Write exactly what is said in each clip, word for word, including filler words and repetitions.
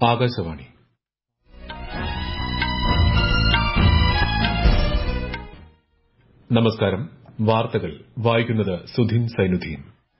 ആകാശവാണി. നമസ്കാരം. വാർത്തകൾ വായിക്കുന്നത് സുധീൻ സൈനുദ്ദീൻ.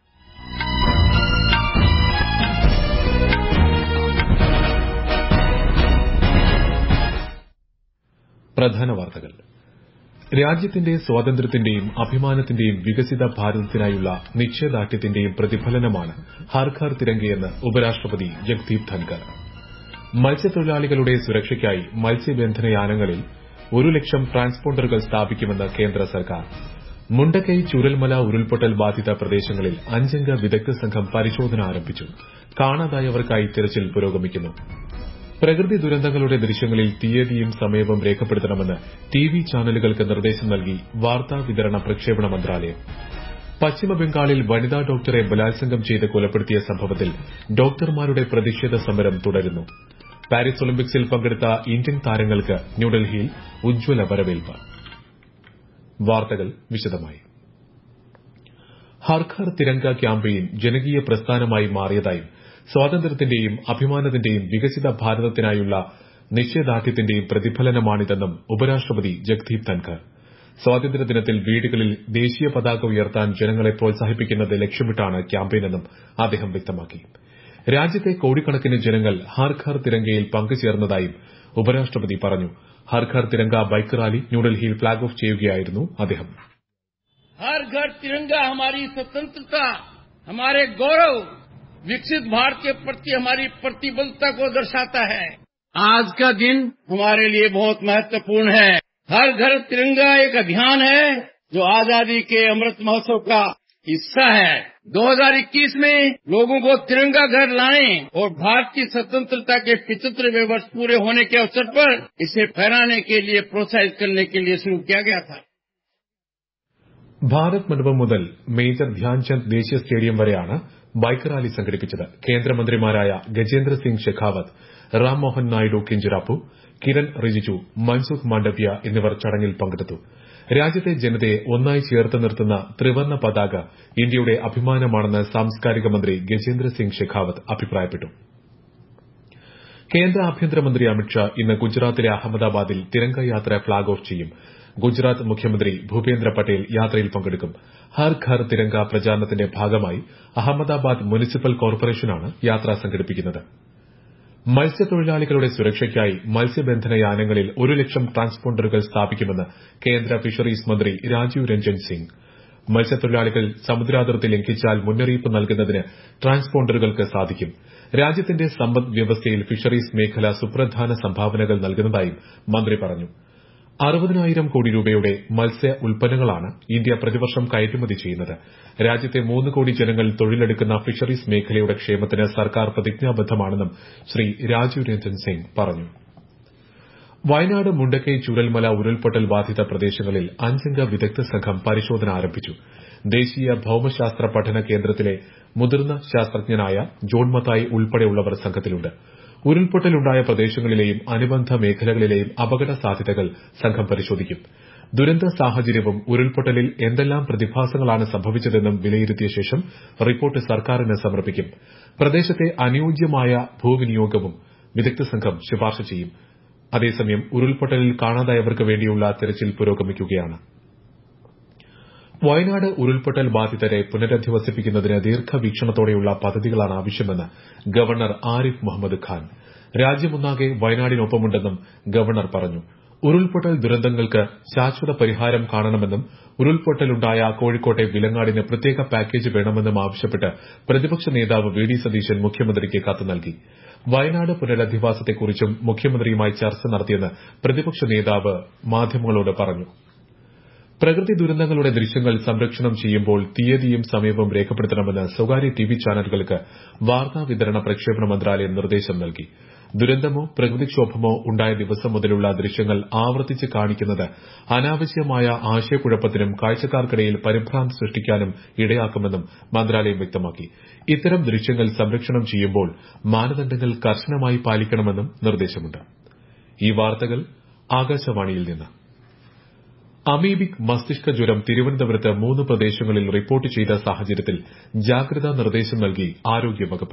പ്രധാന വാർത്തകൾ. രാജ്യത്തിന്റെ സ്വാതന്ത്ര്യത്തിന്റെയും അഭിമാനത്തിന്റെയും വികസിത ഭാരതത്തിനായുള്ള നിശ്ചയദാർഢ്യത്തിന്റെയും പ്രതിഫലനമാണ് ഹർ ഘർ തിരംഗയെന്ന് ഉപരാഷ്ട്രപതി ജഗ്ദീപ് ധൻകർ. മത്സ്യത്തൊഴിലാളികളുടെ സുരക്ഷയ്ക്കായി മത്സ്യബന്ധനയാനങ്ങളിൽ ഒരു ലക്ഷം ട്രാൻസ്പോണ്ടറുകൾ സ്ഥാപിക്കുമെന്ന് കേന്ദ്ര സർക്കാർ. മുണ്ടക്കൈ ചൂരൽമല ഉരുൾപൊട്ടൽ ബാധിത പ്രദേശങ്ങളിൽ അഞ്ചംഗ വിദഗ്ധ സംഘം പരിശോധന ആരംഭിച്ചു. കാണാതായവർക്കായി തിരച്ചിൽ പുരോഗമിക്കുന്നു. പ്രകൃതി ദുരന്തങ്ങളുടെ ദൃശ്യങ്ങളിൽ തീയതിയും സമയവും രേഖപ്പെടുത്തണമെന്ന് ടിവി ചാനലുകൾക്ക് നിർദ്ദേശം നൽകി വാർത്താ വിതരണ പ്രക്ഷേപണ മന്ത്രാലയം. പശ്ചിമബംഗാളിൽ വനിതാ ഡോക്ടറെ ബലാത്സംഗം ചെയ്ത് കൊലപ്പെടുത്തിയ സംഭവത്തിൽ ഡോക്ടർമാരുടെ പ്രതിഷേധ സമരം തുടരുന്നു. പാരീസ് ഒളിമ്പിക്സിൽ പങ്കെടുത്ത ഇന്ത്യൻ താരങ്ങൾക്ക് ന്യൂഡൽഹിയിൽ ഉജ്ജ്വല വരവേൽപ്പ്. വാർത്തകൾ വിശദമായി. ഹർ ഘർ തിരംഗ ക്യാമ്പയിൻ ജനകീയ പ്രസ്ഥാനമായി മാറിയതായും സ്വാതന്ത്ര്യത്തിന്റെയും അഭിമാനത്തിന്റെയും വികസിത ഭാരതത്തിനായുള്ള നിശ്ചയദാർഢ്യത്തിന്റെയും പ്രതിഫലനമാണിതെന്നും ഉപരാഷ്ട്രപതി ജഗ്ദീപ് ധൻകർ. സ്വാതന്ത്ര്യദിനത്തിൽ വീടുകളിൽ ദേശീയ പതാക ഉയർത്താൻ ജനങ്ങളെ പ്രോത്സാഹിപ്പിക്കുന്നത് ലക്ഷ്യമിട്ടാണ് ക്യാമ്പയിനെന്നും അദ്ദേഹം വ്യക്തമാക്കി. രാജ്യത്തെ കോടിക്കണക്കിന് ജനങ്ങൾ ഹർ ഘർ തിരംഗയിൽ പങ്കുചേർന്നതായും ഉപരാഷ്ട്രപതി പറഞ്ഞു. ഹർ ഘർ തിരംഗ ബൈക്ക് റാലി ന്യൂഡൽഹിയിൽ ഫ്ളാഗ് ഓഫ് ചെയ്യുകയായിരുന്നു അദ്ദേഹം. हर घर तिरंगा हमारी स्वतंत्रता, हमारे गौरव, विकसित भारत के प्रति हमारी प्रतिबद्धता को दर्शाता है. आज का दिन हमारे लिए बहुत महत्वपूर्ण है. हर घर तिरंगा एक अभियान है जो आजादी के अमृत महोत्सव का हिस्सा है. दो हज़ार इक्कीस में लोगों को तिरंगा घर लाने और भारत की स्वतंत्रता के पचहत्तरवें वर्ष पूरे होने के अवसर पर इसे फहराने के लिए प्रोत्साहित करने के लिए शुरू किया गया था. ഭാരത് മണ്ഡപം മുതൽ മേജർ ധ്യാൻചന്ദ് ദേശീയ സ്റ്റേഡിയം വരെയാണ് ബൈക്ക് റാലി സംഘടിപ്പിച്ചത്. കേന്ദ്രമന്ത്രിമാരായ ഗജേന്ദ്ര സിംഗ് ഷെഖാവത്ത്, റാം മോഹൻ നായിഡു കിഞ്ചിറാപ്പു, കിരൺ റിജിജു, മൻസുഖ് മാണ്ഡവ്യ എന്നിവർ ചടങ്ങിൽ പങ്കെടുത്തു. രാജ്യത്തെ ജനതയെ ഒന്നായി ചേർത്ത് നിർത്തുന്ന ത്രിവർണ്ണ പതാക ഇന്ത്യയുടെ അഭിമാനമാണെന്ന് സാംസ്കാരിക മന്ത്രി ഗജേന്ദ്ര സിംഗ് ഷെഖാവത്ത് അഭിപ്രായപ്പെട്ടു. കേന്ദ്ര ആഭ്യന്തരമന്ത്രി അമിത്ഷാ ഇന്ന് ഗുജറാത്തിലെ അഹമ്മദാബാദിൽ തിരംഗ യാത്ര ഫ്ളാഗ് ഓഫ് ചെയ്യും. ഗുജറാത്ത് മുഖ്യമന്ത്രി ഭൂപേന്ദ്ര പട്ടേൽ യാത്രയിൽ പങ്കെടുക്കും. ഹർ ഘർ തിരംഗ പ്രചാരണത്തിന്റെ ഭാഗമായി അഹമ്മദാബാദ് മുനിസിപ്പൽ കോർപ്പറേഷനാണ് യാത്ര സംഘടിപ്പിക്കുന്നത്. മത്സ്യത്തൊഴിലാളികളുടെ സുരക്ഷയ്ക്കായി മത്സ്യബന്ധനയാനങ്ങളിൽ ഒരു ലക്ഷം ട്രാൻസ്പോണ്ടറുകൾ സ്ഥാപിക്കുമെന്ന് കേന്ദ്ര ഫിഷറീസ് മന്ത്രി രാജീവ് രഞ്ജൻ സിംഗ്. മത്സ്യത്തൊഴിലാളികൾ സമുദ്രാതിർത്തി ലംഘിച്ചാൽ മുന്നറിയിപ്പ് നൽകുന്നതിന് ട്രാൻസ്പോണ്ടറുകൾക്ക് സാധിക്കും. രാജ്യത്തിന്റെ സമ്പദ് വ്യവസ്ഥയിൽ ഫിഷറീസ് മേഖല സുപ്രധാന സംഭാവനകൾ നൽകുന്നതായും മന്ത്രി പറഞ്ഞു. അറുപതിനായിരം കോടി രൂപയുടെ മത്സ്യ ഉൽപ്പന്നങ്ങളാണ് ഇന്ത്യ പ്രതിവർഷം കയറ്റുമതി ചെയ്യുന്നത്. രാജ്യത്തെ മൂന്ന് കോടി ജനങ്ങൾ തൊഴിലെടുക്കുന്ന ഫിഷറീസ് മേഖലയുടെ ക്ഷേമത്തിന് സർക്കാർ പ്രതിജ്ഞാബദ്ധമാണെന്നും ശ്രീ രാജീവ് രഞ്ജൻ സിംഗ് പറഞ്ഞു. വയനാട് മുണ്ടക്കൈ ചൂരൽമല ഉരുൾപൊട്ടൽ ബാധിത പ്രദേശങ്ങളിൽ അഞ്ചംഗ വിദഗ്ധ സംഘം പരിശോധന ആരംഭിച്ചു. ദേശീയ ഭൌമശാസ്ത്ര പഠന കേന്ദ്രത്തിലെ മുതിർന്ന ശാസ്ത്രജ്ഞനായ ജോൺ മത്തായി ഉൾപ്പെടെയുള്ളവർ സംഘത്തിലുണ്ട്. ഉരുൾപൊട്ടലുണ്ടായ പ്രദേശങ്ങളിലെയും അനുബന്ധ മേഖലകളിലെയും അപകട സാധ്യതകൾ സംഘം പരിശോധിക്കും. ദുരന്ത സാഹചര്യവും ഉരുൾപൊട്ടലിൽ എന്തെല്ലാം പ്രതിഭാസങ്ങളാണ് സംഭവിച്ചതെന്നും വിലയിരുത്തിയ ശേഷം റിപ്പോർട്ട് സർക്കാരിന് സമർപ്പിക്കും. പ്രദേശത്തെ അനുയോജ്യമായ ഭൂവിനിയോഗവും വിദഗ്ധ സംഘം ശുപാർശ ചെയ്യും. അതേസമയം ഉരുൾപൊട്ടലിൽ കാണാതായവർക്ക് വേണ്ടിയുള്ള തെരച്ചിൽ പുരോഗമിക്കുകയാണ്. വയനാട് ഉരുൾപൊട്ടൽ ബാധിതരെ പുനരധിവസിപ്പിക്കുന്നതിന് ദീർഘവീക്ഷണത്തോടെയുള്ള പദ്ധതികളാണ് ആവശ്യമെന്ന് ഗവർണർ ആരിഫ് മുഹമ്മദ് ഖാൻ. രാജ്യമൊന്നാകെ വയനാടിനൊപ്പമുണ്ടെന്നും ഗവർണർ പറഞ്ഞു. ഉരുൾപൊട്ടൽ ദുരന്തങ്ങൾക്ക് ശാശ്വത പരിഹാരം കാണണമെന്നും ഉരുൾപൊട്ടലുണ്ടായ കോഴിക്കോട്ടെ വിലങ്ങാടിന് പ്രത്യേക പാക്കേജ് വേണമെന്നും ആവശ്യപ്പെട്ട് പ്രതിപക്ഷ നേതാവ് വി ഡി സതീശൻ മുഖ്യമന്ത്രിക്ക് കത്ത് നൽകി. വയനാട് പുനരധിവാസത്തെക്കുറിച്ചും മുഖ്യമന്ത്രിയുമായി ചർച്ച നടത്തിയെന്ന് പ്രതിപക്ഷ നേതാവ് മാധ്യമങ്ങളോട് പറഞ്ഞു. പ്രകൃതി ദുരന്തങ്ങളുടെ ദൃശ്യങ്ങൾ സംരക്ഷണം ചെയ്യുമ്പോൾ തീയതിയും സമയവും രേഖപ്പെടുത്തണമെന്ന് സ്വകാര്യ ടിവി ചാനലുകൾക്ക് വാർത്താ വിതരണ പ്രക്ഷേപണ മന്ത്രാലയം നിർദ്ദേശം നൽകി. ദുരന്തമോ പ്രകൃതിക്ഷോഭമോ ഉണ്ടായ ദിവസം മുതലുള്ള ദൃശ്യങ്ങൾ ആവർത്തിച്ച് കാണിക്കുന്നത് അനാവശ്യമായ ആശയക്കുഴപ്പത്തിനും കാഴ്ചക്കാർക്കിടയിൽ പരിഭ്രാന്തി സൃഷ്ടിക്കാനും ഇടയാക്കുമെന്നും മന്ത്രാലയം വ്യക്തമാക്കി. ഇത്തരം ദൃശ്യങ്ങൾ സംരക്ഷണം ചെയ്യുമ്പോൾ മാനദണ്ഡങ്ങൾ കർശനമായി പാലിക്കണമെന്നും നിർദ്ദേശമുണ്ട്. ഈ വാർത്തകൾ ആകാശവാണിയിൽ നിന്ന്. അമീബിക് മസ്തിഷ്ക ജ്വരം തിരുവനന്തപുരത്ത് മൂന്ന് പ്രദേശങ്ങളിൽ റിപ്പോർട്ട് ചെയ്ത സാഹചര്യത്തിൽ ജാഗ്രതാ നിർദ്ദേശം നൽകി ആരോഗ്യവകുപ്പ്.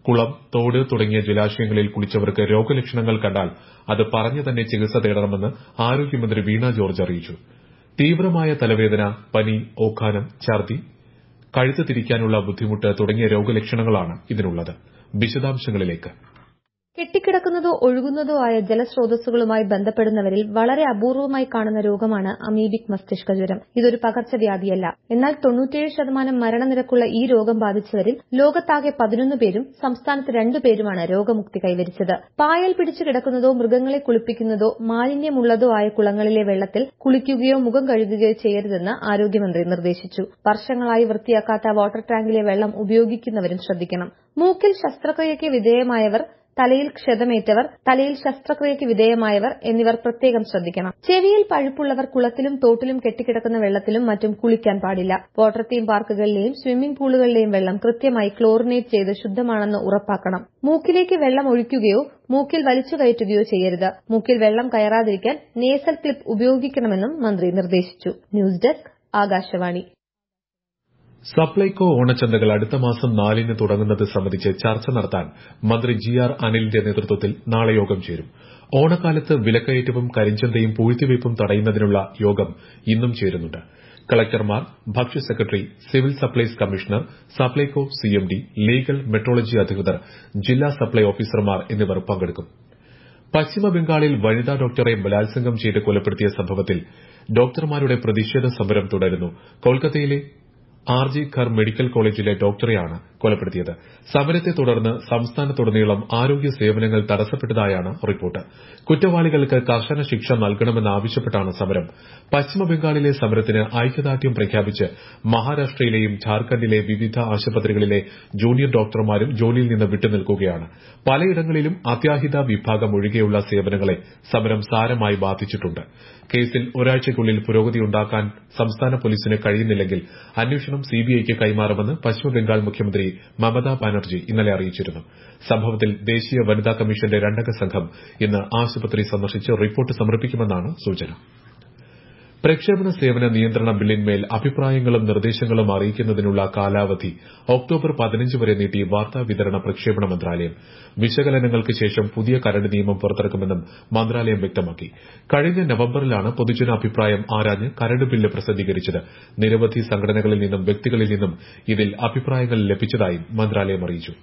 കുളം, തോട് തുടങ്ങിയ ജലാശയങ്ങളിൽ കുളിച്ചവർക്ക് രോഗലക്ഷണങ്ങൾ കണ്ടാൽ അത് പറഞ്ഞു തന്നെ ചികിത്സ തേടണമെന്ന് ആരോഗ്യമന്ത്രി വീണ ജോർജ് അറിയിച്ചു. തീവ്രമായ തലവേദന, പനി, ഓക്കാനം, ഛർദി, കഴുത്ത് തിരിക്കാനുള്ള ബുദ്ധിമുട്ട് തുടങ്ങിയ രോഗലക്ഷണങ്ങളാണ് ഇതിനുള്ളത്. വിശദാംശങ്ങളിലേക്ക്. കെട്ടിക്കിടക്കുന്നതോ ഒഴുകുന്നതോ ആയ ജലസ്രോതസ്സുകളുമായി ബന്ധപ്പെടുന്നവരിൽ വളരെ അപൂർവമായി കാണുന്ന രോഗമാണ് അമീബിക് മസ്തിഷ്ക ജ്വരം. ഇതൊരു പകർച്ചവ്യാധിയല്ല. എന്നാൽ തൊണ്ണൂറ്റിയേഴ് ശതമാനം മരണനിരക്കുള്ള ഈ രോഗം ബാധിച്ചവരിൽ ലോകത്താകെ പതിനൊന്ന് പേരും സംസ്ഥാനത്ത് രണ്ടുപേരുമാണ് രോഗമുക്തി കൈവരിച്ചത്. പായൽ പിടിച്ചു കിടക്കുന്നതോ മൃഗങ്ങളെ കുളിപ്പിക്കുന്നതോ മാലിന്യമുള്ളതോ ആയ കുളങ്ങളിലെ വെള്ളത്തിൽ കുളിക്കുകയോ മുഖം കഴുകുകയോ ചെയ്യരുതെന്ന് ആരോഗ്യമന്ത്രി നിർദ്ദേശിച്ചു. വർഷങ്ങളായി വൃത്തിയാക്കാത്ത വാട്ടർ ടാങ്കിലെ വെള്ളം ഉപയോഗിക്കുന്നവരും ശ്രദ്ധിക്കണം. മൂക്കിൽ ശസ്ത്രക്രിയയ്ക്ക് വിധേയമായവർ, തലയിൽ ക്ഷതമേറ്റവർ, തലയിൽ ശസ്ത്രക്രിയയ്ക്ക് വിധേയമായവർ എന്നിവർ പ്രത്യേകം ശ്രദ്ധിക്കണം. ചെവിയിൽ പഴുപ്പുള്ളവർ കുളത്തിലും തോട്ടിലും കെട്ടിക്കിടക്കുന്ന വെള്ളത്തിലും മറ്റും കുളിക്കാൻ പാടില്ല. വാട്ടർ തീം പാർക്കുകളിലെയും സ്വിമ്മിംഗ് പൂളുകളിലെയും വെള്ളം കൃത്യമായി ക്ലോറിനേറ്റ് ചെയ്ത് ശുദ്ധമാണെന്ന് ഉറപ്പാക്കണം. മൂക്കിലേക്ക് വെള്ളം ഒഴിക്കുകയോ മൂക്കിൽ വലിച്ചു കയറ്റുകയോ ചെയ്യരുത്. മൂക്കിൽ വെള്ളം കയറാതിരിക്കാൻ നേസൽ ക്ലിപ്പ് ഉപയോഗിക്കണമെന്നും മന്ത്രി നിർദ്ദേശിച്ചു. News desk, Akashvani. സപ്ലൈകോ ഓണച്ചന്തകൾ അടുത്ത മാസം നാലിന് തുടങ്ങുന്നത് സംബന്ധിച്ച് ചർച്ച നടത്താൻ മന്ത്രി ജി ആർ അനിലിന്റെ നേതൃത്വത്തിൽ നാളെ യോഗം ചേരും. ഓണക്കാലത്ത് വിലക്കയറ്റവും കരിഞ്ചന്തയും പൂഴ്ത്തിവയ്പും തടയുന്നതിനുള്ള യോഗം ഇന്നും ചേരുന്നുണ്ട്. കളക്ടർമാർ, ഭക്ഷ്യ secretary, civil supplies commissioner, Supplyco CMD, legal, metrology അധികൃതർ, ജില്ലാ സപ്ലൈ ഓഫീസർമാർ എന്നിവർ പങ്കെടുക്കും. പശ്ചിമബംഗാളിൽ വനിതാ ഡോക്ടറെ ബലാത്സംഗം ചെയ്ത് കൊലപ്പെടുത്തിയ സംഭവത്തിൽ ഡോക്ടർമാരുടെ പ്രതിഷേധ സമരം തുടരുന്നു. കൊൽക്കത്തയിലെ ആർ ജി ഖർ മെഡിക്കൽ കോളേജിലെ ഡോക്ടറെയാണ് കൊലപ്പെടുത്തിയത്. സമരത്തെ തുടർന്ന് സംസ്ഥാനത്തുടനീളം ആരോഗ്യ സേവനങ്ങൾ തടസ്സപ്പെട്ടതായാണ് റിപ്പോർട്ട്. കുറ്റവാളികൾക്ക് കർശന ശിക്ഷ നൽകണമെന്നാവശ്യപ്പെട്ടാണ് സമരം. പശ്ചിമബംഗാളിലെ സമരത്തിന് ഐക്യദാർഢ്യം പ്രഖ്യാപിച്ച് മഹാരാഷ്ട്രയിലെയും ഝാർഖണ്ഡിലെ വിവിധ ആശുപത്രികളിലെ ജൂനിയർ ഡോക്ടർമാരും ജോലിയിൽ നിന്ന് വിട്ടുനിൽക്കുകയാണ്. പലയിടങ്ങളിലും അത്യാഹിത വിഭാഗം ഒഴികെയുള്ള സേവനങ്ങളെ സമരം സാരമായി ബാധിച്ചിട്ടുണ്ട്. കേസിൽ ഒരാഴ്ചയ്ക്കുള്ളിൽ പുരോഗതിയുണ്ടാക്കാൻ സംസ്ഥാന പോലീസിന് കഴിയുന്നില്ലെങ്കിൽ അന്വേഷണം സിബിഐക്ക് കൈമാറുമെന്ന് പശ്ചിമബംഗാൾ മുഖ്യമന്ത്രി മമതാ ബാനർജി ഇന്നലെ അറിയിച്ചിരുന്നു. സംഭവത്തിൽ ദേശീയ വനിതാ കമ്മീഷന്റെ രണ്ടംഗ സംഘം ഇന്ന് ആശുപത്രി സന്ദർശിച്ച് റിപ്പോർട്ട് സമർപ്പിക്കുമെന്നാണ് സൂചന. പ്രക്ഷേപണ സേവന നിയന്ത്രണ ബില്ലിന്മേൽ അഭിപ്രായങ്ങളും നിർദ്ദേശങ്ങളും അറിയിക്കുന്നതിനുള്ള കാലാവധി ഒക്ടോബർ പതിനഞ്ച് വരെ നീട്ടി വാർത്താ വിതരണ പ്രക്ഷേപണ മന്ത്രാലയം. വിശകലനങ്ങൾക്ക് ശേഷം പുതിയ കരട് നിയമം പുറത്തിറക്കുമെന്നും മന്ത്രാലയം വ്യക്തമാക്കി. കഴിഞ്ഞ നവംബറിലാണ് പൊതുജനാഭിപ്രായം ആരാഞ്ഞ് കരട് ബില്ല് പ്രസിദ്ധീകരിച്ചത്. നിരവധി സംഘടനകളിൽ നിന്നും വ്യക്തികളിൽ നിന്നും ഇതിൽ അഭിപ്രായങ്ങൾ ലഭിച്ചതായും മന്ത്രാലയം അറിയിച്ചു.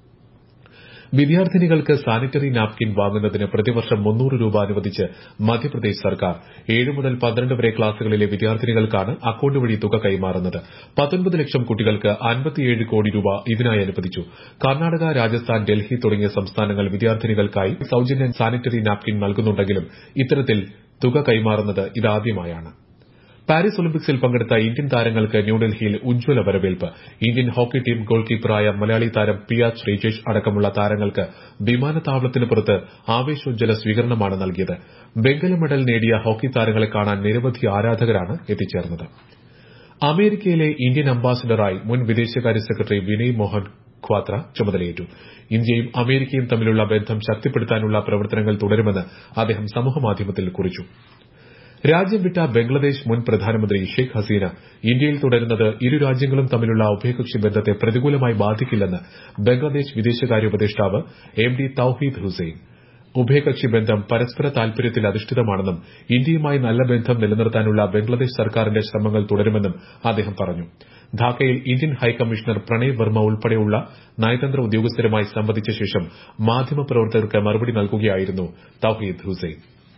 വിദ്യാർത്ഥിനികൾക്ക് സാനിറ്ററി നാപ്കിൻ വാങ്ങുന്നതിന് പ്രതിവർഷം മുന്നൂറ് രൂപ അനുവദിച്ച് മധ്യപ്രദേശ് സർക്കാർ. ഏഴ് മുതൽ പന്ത്രണ്ട് വരെ ക്ലാസുകളിലെ വിദ്യാർത്ഥിനികൾക്കാണ് അക്കൌണ്ട് വഴി തുക കൈമാറുന്നത്. പത്തൊൻപത് ലക്ഷം കുട്ടികൾക്ക് അൻപത്തിയേഴ് കോടി രൂപ ഇതിനായി അനുവദിച്ചു. കർണാടക, രാജസ്ഥാൻ, ഡൽഹി തുടങ്ങിയ സംസ്ഥാനങ്ങൾ വിദ്യാർത്ഥിനികൾക്കായി സൌജന്യ സാനിറ്ററി നാപ്കിൻ നൽകുന്നുണ്ടെങ്കിലും ഇത്തരത്തിൽ തുക കൈമാറുന്നത് ഇതാദ്യമായാണ്. പാരീസ് ഒളിമ്പിക്സിൽ പങ്കെടുത്ത ഇന്ത്യൻ താരങ്ങൾക്ക് ന്യൂഡൽഹിയിൽ ഉജ്ജ്വല വരവേൽപ്പ്. ഇന്ത്യൻ ഹോക്കി ടീം ഗോൾ കീപ്പറായ മലയാളി താരം പി ആർ ശ്രീജേഷ് അടക്കമുള്ള താരങ്ങൾക്ക് വിമാനത്താവളത്തിന് പുറത്ത് ആവേശോജ്വല സ്വീകരണമാണ് നൽകിയത്. വെങ്കല മെഡൽ നേടിയ ഹോക്കി താരങ്ങളെ കാണാൻ നിരവധി ആരാധകരാണ് എത്തിച്ചേർന്നത്. അമേരിക്കയിലെ ഇന്ത്യൻ അംബാസിഡറായി മുൻ വിദേശകാര്യ സെക്രട്ടറി വിനയ് മോഹൻ ഖ്വാത്ര ചുമതലയേറ്റു. ഇന്ത്യയും അമേരിക്കയും തമ്മിലുള്ള ബന്ധം ശക്തിപ്പെടുത്താനുള്ള പ്രവർത്തനങ്ങൾ തുടരുമെന്ന് അദ്ദേഹം സമൂഹമാധ്യമത്തിൽ കുറിച്ചു. രാജ്യം വിട്ട ബംഗ്ലാദേശ് മുൻ പ്രധാനമന്ത്രി ഷെയ്ഖ് ഹസീന ഇന്ത്യയിൽ തുടരുന്നത് ഇരു രാജ്യങ്ങളും തമ്മിലുള്ള ഉഭയകക്ഷി ബന്ധത്തെ പ്രതികൂലമായി ബാധിക്കില്ലെന്ന് ബംഗ്ലാദേശ് വിദേശകാര്യ ഉപദേഷ്ടാവ് എം ഡി തൌഹീദ് ഹുസൈൻ. ഉഭയകക്ഷി ബന്ധം പരസ്പര താൽപര്യത്തിൽ അധിഷ്ഠിതമാണെന്നും ഇന്ത്യയുമായി നല്ല ബന്ധം നിലനിർത്താനുള്ള ബംഗ്ലാദേശ് സർക്കാരിന്റെ ശ്രമങ്ങൾ തുടരുമെന്നും അദ്ദേഹം പറഞ്ഞു. ധാക്കയിൽ ഇന്ത്യൻ ഹൈക്കമ്മീഷണർ പ്രണയ് വർമ്മ ഉൾപ്പെടെയുള്ള നയതന്ത്ര ഉദ്യോഗസ്ഥരുമായി സംവദിച്ച ശേഷം മാധ്യമപ്രവർത്തകർക്ക് മറുപടി നൽകുകയായിരുന്നു തൌഹീദ് ഹുസൈൻ.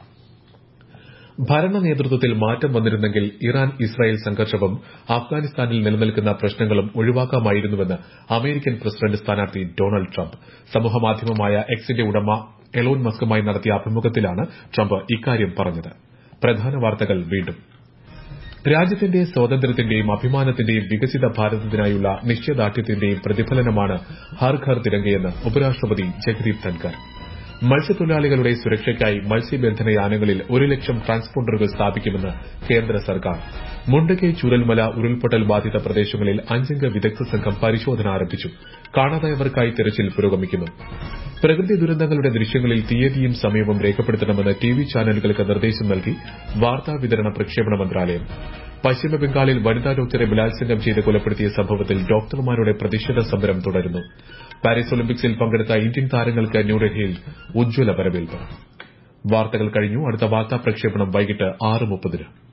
ഭരണ നേതൃത്വത്തിൽ മാറ്റം വന്നിരുന്നെങ്കിൽ ഇറാൻ ഇസ്രായേൽ സംഘർഷവും അഫ്ഗാനിസ്ഥാനിൽ നിലനിൽക്കുന്ന പ്രശ്നങ്ങളും ഒഴിവാക്കാമായിരുന്നുവെന്ന് അമേരിക്കൻ പ്രസിഡന്റ് സ്ഥാനാർത്ഥി ഡൊണാൾഡ് ട്രംപ്. സമൂഹമാധ്യമമായ എക്സിന്റെ ഉടമ എലോൺ മസ്കുമായി നടത്തിയ അഭിമുഖത്തിലാണ് ട്രംപ് ഇക്കാര്യം പറഞ്ഞത്. പ്രധാന വാർത്തകൾ വീണ്ടും. രാജ്യത്തിന്റെ സ്വാതന്ത്ര്യത്തിന്റെയും അഭിമാനത്തിന്റെയും വികസിത ഭാരതത്തിനായുള്ള നിശ്ചയദാർഢ്യത്തിന്റെയും പ്രതിഫലനമാണ് ഹർ ഘർ തിരങ്കയെന്ന് ഉപരാഷ്ട്രപതി ജഗദീപ് ധൻകർ. മത്സ്യത്തൊഴിലാളികളുടെ സുരക്ഷയ്ക്കായി മത്സ്യബന്ധന യാനങ്ങളിൽ ഒരു ലക്ഷം ട്രാൻസ്പോണ്ടറുകൾ സ്ഥാപിക്കുമെന്ന് കേന്ദ്ര സർക്കാർ. മുണ്ടക്കൈ ചൂരൽമല ഉരുൾപൊട്ടൽ ബാധിത പ്രദേശങ്ങളിൽ അഞ്ചംഗ വിദഗ്ധ സംഘം പരിശോധന ആരംഭിച്ചു. കാണാതായവർക്കായി തെരച്ചിൽ പുരോഗമിക്കുന്നു. പ്രകൃതി ദുരന്തങ്ങളുടെ ദൃശ്യങ്ങളിൽ തീയതിയും സമയവും രേഖപ്പെടുത്തണമെന്ന് ടിവി ചാനലുകൾക്ക് നിർദ്ദേശം നൽകി വാർത്താ വിതരണ പ്രക്ഷേപണ മന്ത്രാലയം. പശ്ചിമബംഗാളിൽ വനിതാ ഡോക്ടറെ ബലാത്സംഗം ചെയ്ത് കൊലപ്പെടുത്തിയ സംഭവത്തിൽ ഡോക്ടർമാരുടെ പ്രതിഷേധ സമരം തുടരുന്നു. പാരീസ് ഒളിമ്പിക്സിൽ പങ്കെടുത്ത ഇന്ത്യൻ താരങ്ങൾക്ക് ന്യൂഡൽഹിയിൽ ഉജ്ജ്വല വരവേൽപ്പ്. വാർത്തകൾ കഴിഞ്ഞു. അടുത്ത വാർത്താ പ്രക്ഷേപണം വൈകിട്ട് ആറ് മുപ്പതിന്.